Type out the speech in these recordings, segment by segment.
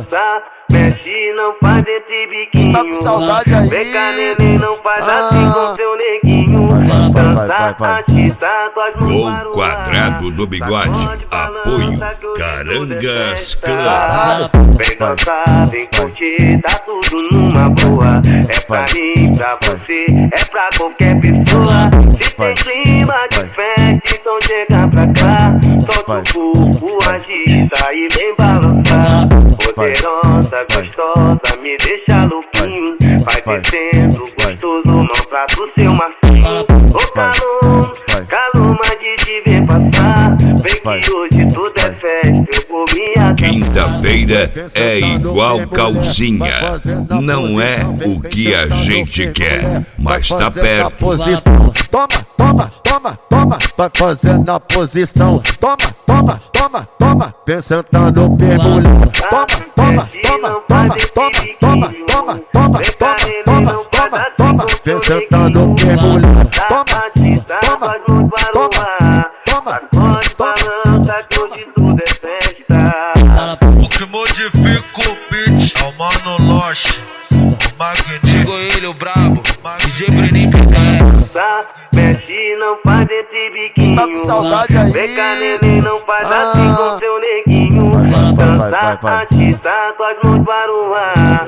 dançar, mexe, não faz esse biquinho. Tá com saudade aí? Vem cá, neném, não faz assim com seu neguinho. Dançar, agita, com as mãos Gol Quadrado do Bigode. Apoio Carangas Clã. Vem dançar, vem curtir, tá tudo numa boa. É pra mim, pra você, é pra qualquer pessoa. Se tem clima de festa, então chega pra cá. Solta o corpo, agita e vem balançar. Poderosa, gostosa, me deixa louquinho. Vai descendo, gostoso, não trato seu macio. Ô calor, calma de te ver passar. Vem que hoje tudo é festa, eu vou me acabar. Quinta-feira é igual calcinha. Não é o que a gente quer, mas tá perto. Toma, toma, toma, toma, vai fazendo a posição. Toma, toma, toma, toma, vem sentando firmulho. Toma, toma, toma, toma, toma, toma, toma, toma, toma, toma, toma, vem sentando firmulho. Toma, toma, toma, toma, balança que hoje tudo é festa. O que modifica o beat é o Mano Loche, o Magnífico. Chegou ele, o brabo, DJ Breninho Pizza. Mexe, não faz esse biquinho. Tá com saudade aí? Vem cá, neném, não faz assim com seu neguinho. Dançar, agita, com as mãos para o ar.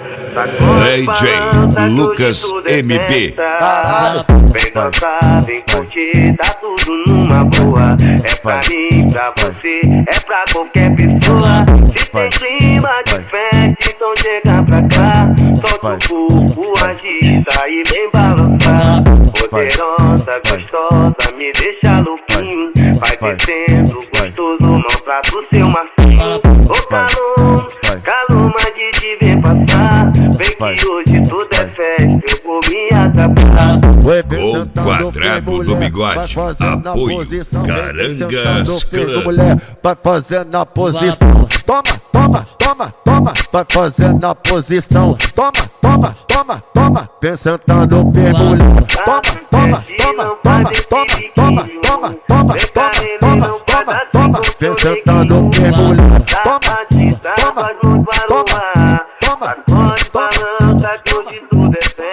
DJ Lucas MB. Caralho. Vem dançar, vem curtir, tá tudo numa boa. É pra mim, pra você, é pra qualquer pessoa. Se tem clima de festa, então chega pra cá. Solta o corpo, agita e vem balançar. Poderosa, gostosa, me deixa louquinho. Vai descendo, gostoso, não trato seu macio. Ô calor, calma de te ver passar. Vem que hoje tudo é festa, eu vou me acabar. Gol Quadrado do Bigode. Apoio Carangas Clã. Vai fazendo a posição. Toma, toma, toma, toma, vai fazendo a posição. Toma, toma, toma, toma, vem sentando firmulho. Toma, toma, toma, toma, toma, toma, toma, toma, toma, toma, toma, vem sentando firmulho. Toma, toma, toma, toma, toma, balança que hoje tudo é festa.